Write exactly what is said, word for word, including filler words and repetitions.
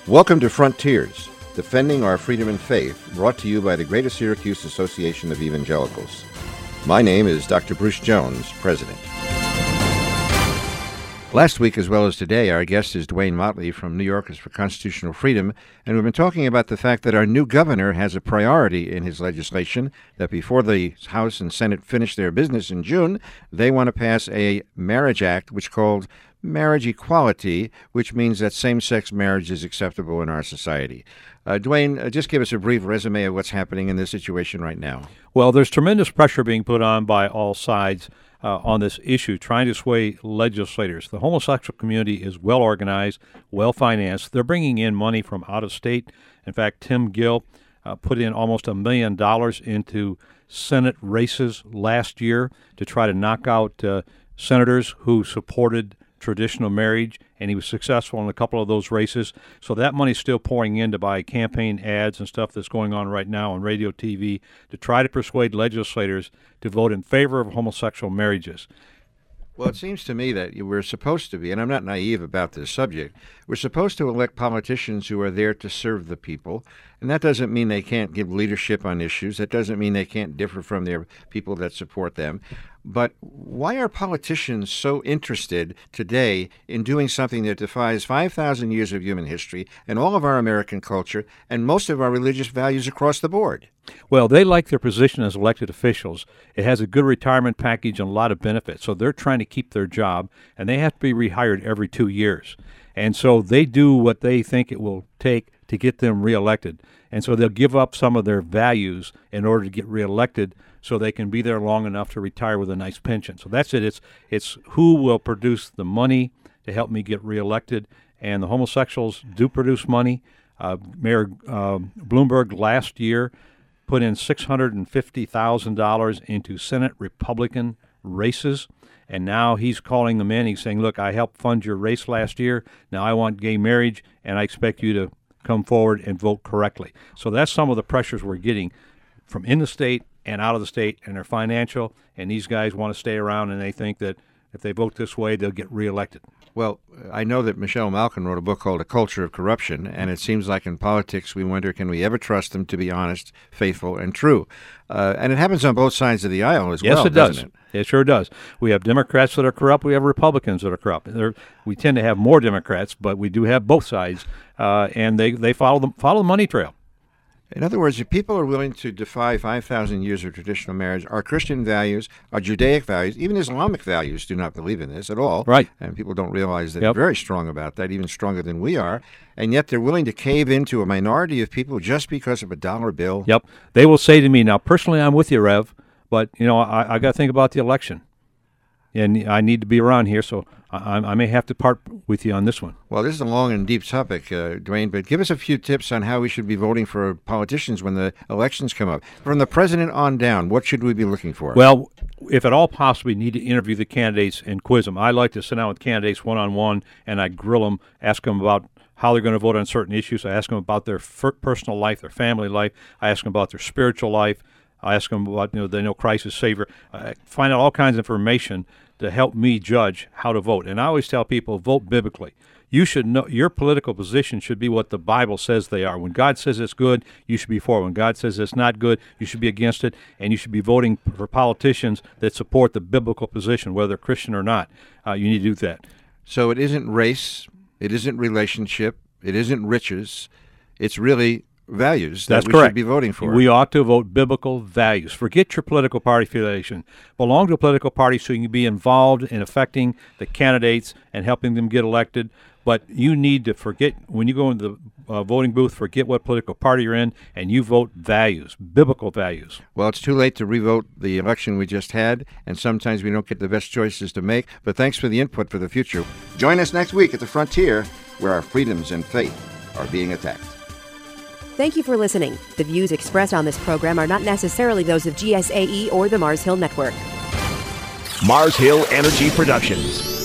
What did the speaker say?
Welcome to Frontiers, Defending Our Freedom and Faith, brought to you by the Greater Syracuse Association of Evangelicals. My name is Doctor Bruce Jones, President. Last week, as well as today, our guest is Duane Motley from New Yorkers for Constitutional Freedom, and we've been talking about the fact that our new governor has a priority in his legislation, that before the House and Senate finish their business in June, they want to pass a marriage act which called marriage equality, which means that same-sex marriage is acceptable in our society. Uh, Duane, uh, just give us a brief resume of what's happening in this situation right now. Well, there's tremendous pressure being put on by all sides uh, on this issue, trying to sway legislators. The homosexual community is well organized, well financed. They're bringing in money from out of state. In fact, Tim Gill uh, put in almost a million dollars into Senate races last year to try to knock out uh, senators who supported traditional marriage, and he was successful in a couple of those races. So that money's still pouring in to buy campaign ads and stuff that's going on right now on radio, T V, to try to persuade legislators to vote in favor of homosexual marriages. Well, it seems to me that we're supposed to be, and I'm not naive about this subject, we're supposed to elect politicians who are there to serve the people, and that doesn't mean they can't give leadership on issues. That doesn't mean they can't differ from their people that support them. But why are politicians so interested today in doing something that defies five thousand years of human history and all of our American culture and most of our religious values across the board? Well, they like their position as elected officials. It has a good retirement package and a lot of benefits, so they're trying to keep their job, and they have to be rehired every two years. And so they do what they think it will take to get them reelected. And so they'll give up some of their values in order to get reelected so they can be there long enough to retire with a nice pension. So that's it. It's it's who will produce the money to help me get reelected. And the homosexuals do produce money. Uh, Mayor uh, Bloomberg last year put in six hundred fifty thousand dollars into Senate Republican races. And now he's calling them in. He's saying, look, I helped fund your race last year. Now I want gay marriage, and I expect you to come forward and vote correctly. So that's some of the pressures we're getting from in the state and out of the state, and they're financial, and these guys want to stay around, and they think that if they vote this way, they'll get reelected. Well, I know that Michelle Malkin wrote a book called A Culture of Corruption, and it seems like in politics we wonder, can we ever trust them to be honest, faithful, and true? Uh, and it happens on both sides of the aisle as yes, well, it does. doesn't it? It sure does. We have Democrats that are corrupt. We have Republicans that are corrupt. They're, we tend to have more Democrats, but we do have both sides, uh, and they, they follow the, follow the money trail. In other words, if people are willing to defy five thousand years of traditional marriage, our Christian values, our Judaic values, even Islamic values do not believe in this at all. Right. And people don't realize that Yep. they're very strong about that, even stronger than we are. And yet they're willing to cave into a minority of people just because of a dollar bill. Yep. They will say to me, now, personally, I'm with you, Rev, but, you know, I, I got to think about the election. And I need to be around here, so I, I may have to part with you on this one. Well, this is a long and deep topic, uh, Duane, but give us a few tips on how we should be voting for politicians when the elections come up. From the president on down, what should we be looking for? Well, if at all possible, we need to interview the candidates and quiz them. I like to sit down with candidates one-on-one, and I grill them, ask them about how they're going to vote on certain issues. I ask them about their f- personal life, their family life. I ask them about their spiritual life. I ask them about, you know, they know Christ is Savior. I find out all kinds of information to help me judge how to vote. And I always tell people, vote biblically. You should know your political position should be what the Bible says they are. When God says it's good, you should be for it. When God says it's not good, you should be against it. And you should be voting for politicians that support the biblical position, whether Christian or not. Uh, you need to do that. So it isn't race, it isn't relationship, it isn't riches. It's really values that That's we correct. should be voting for. We ought to vote biblical values. Forget your political party affiliation. Belong to a political party so you can be involved in affecting the candidates and helping them get elected. But you need to forget, when you go into the uh, voting booth, forget what political party you're in, and you vote values, biblical values. Well, it's too late to revote the election we just had, and sometimes we don't get the best choices to make. But thanks for the input for the future. Join us next week at the Frontier, where our freedoms and faith are being attacked. Thank you for listening. The views expressed on this program are not necessarily those of G S A E or the Mars Hill Network. Mars Hill Energy Productions.